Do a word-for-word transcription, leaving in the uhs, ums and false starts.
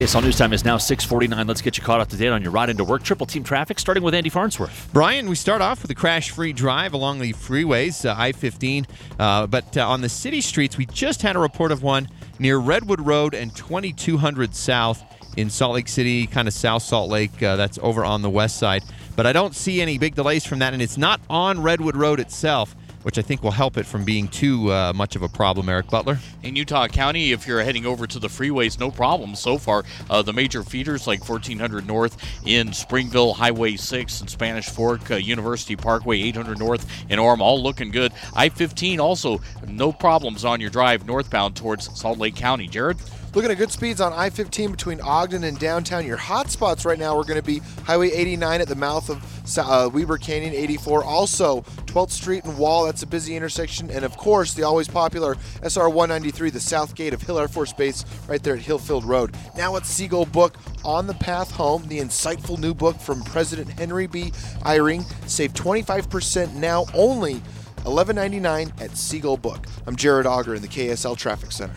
S L News Time is now six forty-nine. Let's get you caught up to date on your ride into work. Triple Team Traffic, starting with Andy Farnsworth. Brian, we start off with a crash-free drive along the freeways, uh, I fifteen. Uh, but uh, on the city streets, we just had a report of one near Redwood Road and twenty-two hundred South in Salt Lake City, kind of South Salt Lake. Uh, that's over on the west side. But I don't see any big delays from that, and it's not on Redwood Road itself, which I think will help it from being too uh, much of a problem. Eric Butler? In Utah County, if you're heading over to the freeways, no problem so far. Uh, the major feeders like fourteen hundred North in Springville, Highway six in Spanish Fork, uh, University Parkway eight hundred North in Orem, all looking good. I fifteen also, no problems on your drive northbound towards Salt Lake County. Jared? Looking at good speeds on I fifteen between Ogden and downtown. Your hot spots right now are going to be Highway eighty-nine at the mouth of uh, Weber Canyon, eighty-four. Also, twelfth Street and Wall, that's a busy intersection. And, of course, the always popular S R one ninety-three, the south gate of Hill Air Force Base, right there at Hillfield Road. Now it's Seagull Book, On the Path Home, the insightful new book from President Henry B. Eyring. Save twenty-five percent now, only eleven ninety-nine at Seagull Book. I'm Jared Auger in the K S L Traffic Center.